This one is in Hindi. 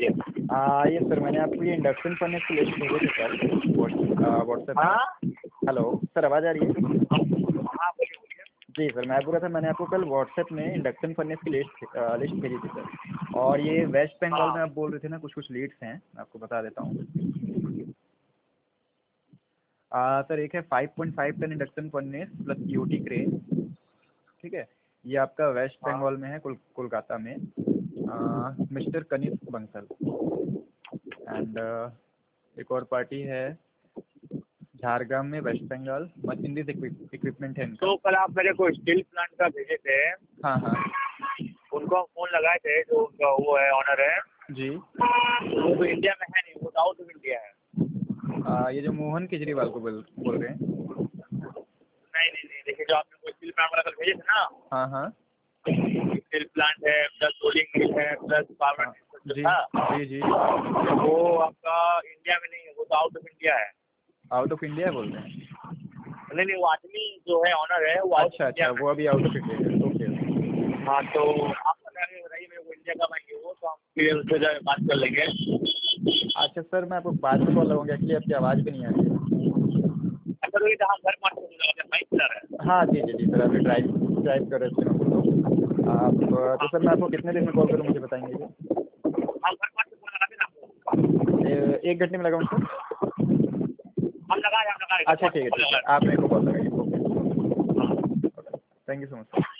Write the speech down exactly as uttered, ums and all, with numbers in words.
लीजिए। आ, ये सर मैंने आपको ये इंडक्शन फर्नेस की लिस्ट भेजी थी सर व्हाट्सएप हाँ पे। हेलो सर, आवाज़ आ रही है? हाँ, बोलिए बोलिए। जी सर, मैं बोल रहा था मैंने आपको कल व्हाट्सएप में इंडक्शन फर्नेस की लिस्ट लिस्ट भेजी थी सर। और ये वेस्ट बंगाल हाँ में आप बोल रहे थे ना कुछ कुछ लीड्स हैं, मैं आपको बता देता हूँ। आ, सर एक है five point five ton induction furnace plus UT crane, ठीक है। ये आपका वेस्ट हाँ। बंगाल में है, कोल, कोलकाता में, मिस्टर कनिष्क बंसल। एंड एक और पार्टी है झारग्राम में, वेस्ट बंगाल। मशीनरीज इक्विपमेंट है इनका। तो कल आप मेरे को स्टील प्लांट का भेजे थे, हाँ हाँ उनको हम फोन लगाए थे, जो उनका वो है ऑनर है, जी। वो तो इंडिया में है नहीं, वो आउट ऑफ इंडिया है। आ, ये जो मोहन केजरीवाल को बोल बोल रहे हैं? नहीं नहीं नहीं, देखिए जो आपने को स्टील प्लांट वाला कल भेजे थे ना, हाँ हाँ स्टील प्लांट है प्लस रोलिंग मिल है प्लस पावर हाँ जो जी था, जी जी। वो आपका इंडिया में नहीं है, वो तो आउट ऑफ इंडिया है। आउट ऑफ इंडिया बोल रहे हैं? नहीं नहीं, वो आदमी जो है ऑनर है वो आउट ऑफ अच्छा इंडिया अच्छा, में वो अभी आउट ऑफ इंडिया है, ओके ओके। है। हाँ, तो आप बताइए बताइए मेरे को इंडिया कब आएंगे वो, तो हम फिर उससे जो है बात कर लेंगे। अच्छा सर, मैं आपको बाद में कॉल लगाऊंगा, एक्चुअली आपकी आवाज़ भी नहीं आ रही है। अच्छा, तो ये जहाँ घर पास में बाइक चला रहा है। हाँ जी जी जी सर, अभी ड्राइव ड्राइव कर रहे थे हम लोग। आप तो हाँ, सर मैं आपको कितने दिन में कॉल करूँ, मुझे बताएंगे क्या? हम घर पास से फोन लगा देना आपको। ए- एक घंटे में लगाऊँ सर? हम लगा रहे हम लगा रहे घर अच्छा पास ठीक से है फोन ठीक लगा है, रहे आप मेरे को कॉल लगाइए, okay. Thank you so much sir.